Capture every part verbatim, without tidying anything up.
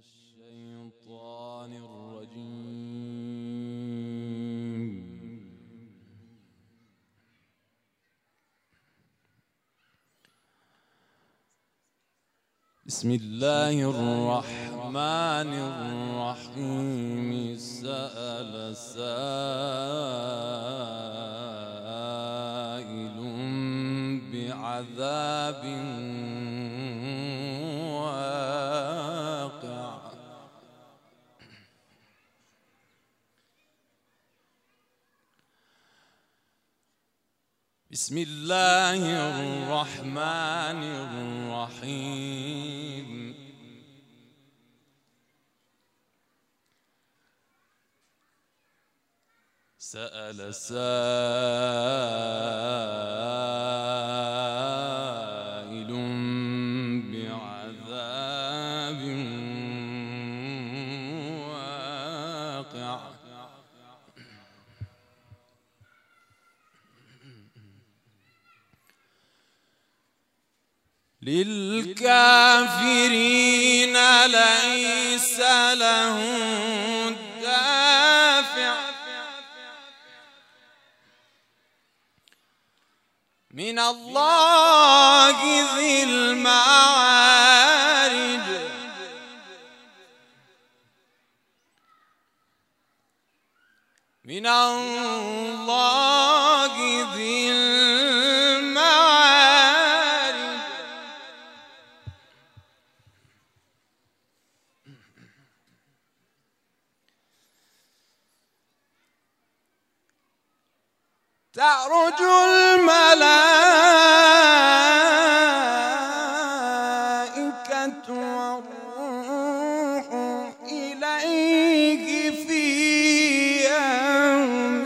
الشيطان الرجيم. بسم الله الرحمن الرحيم. سأل سائل بعذاب واقع. بسم الله الرحمن الرحيم. سأل سائل بعذاب واقع. للكافرين ليس له دافع من الله ذي المعارج. من الله ذي المعارج. تعرج الملائكة والروح إليه في يوم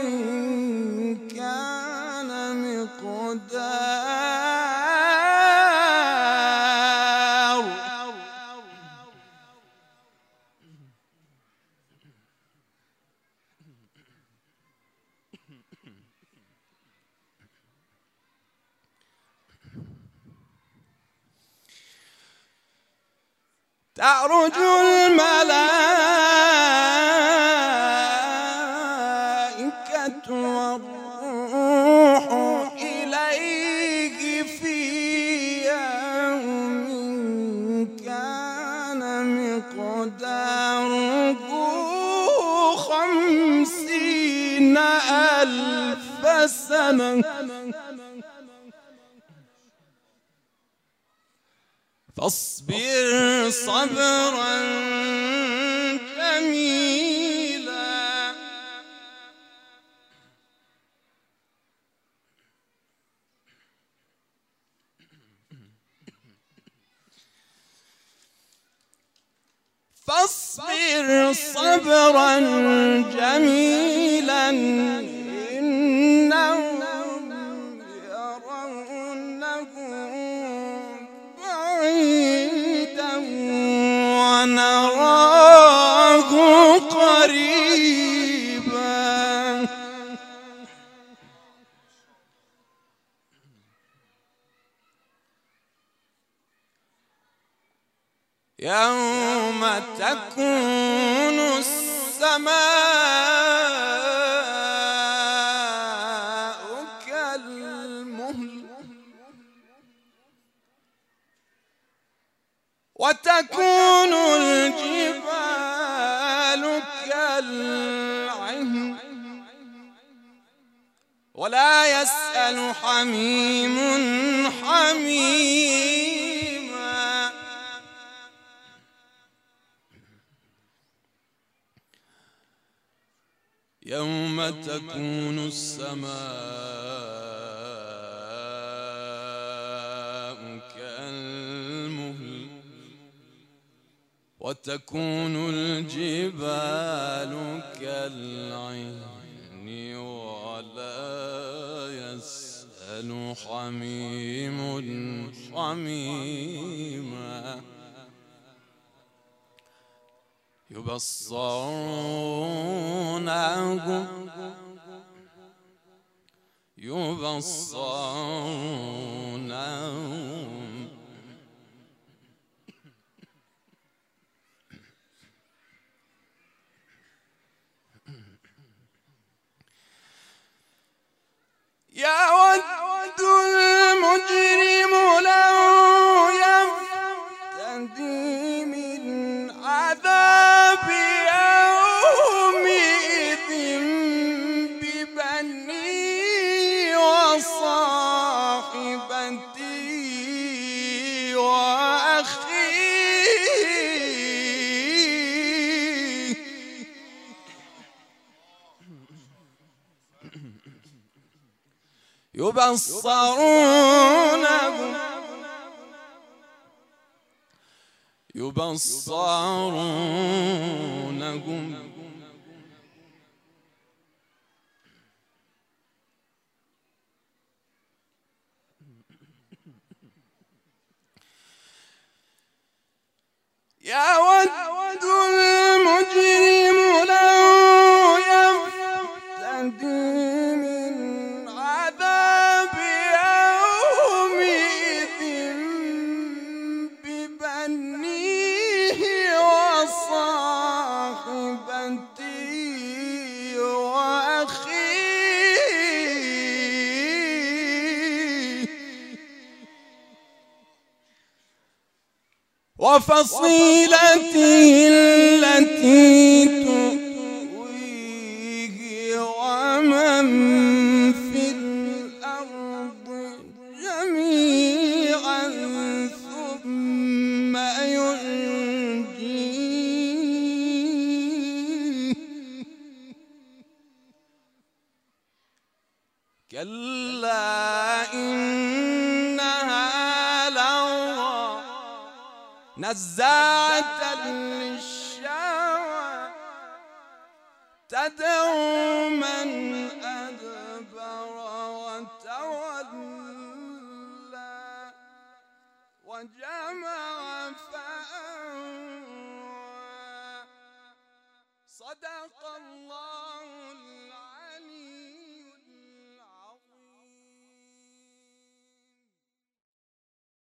كان مقدار. تعرج الملائكة والروح إليه في يوم كان مقداره خمسين ألف سنة. فاصبر صبرا جميلا. فاصبر صبرا جميلا. إنهم يرونه بعيدا ونراه قريبا. يوم تكون السماء كالمهل وتكون الجبال كالعهن ولا يسأل حميم حميما. يوم تكون السماء كالمهل وتكون الجبال كالعهن ولا يسأل حميم حميما. يبصرونهم يبصرونهم يفتدي من عذاب يومئذ ببنيه وصاحبته وأخيه يبصرونهم يبصرونهم يود المجرم لو يفتدي من عذاب يومئذ ببنيه وصاحبته وأخيه وفصيلته التي تؤويه ومن في الأرض جميعا ثم ينجيه كلا إنها لظى نزاعة للشوى تدعو من أدبر وتولى وجمع فأوعى صدق الله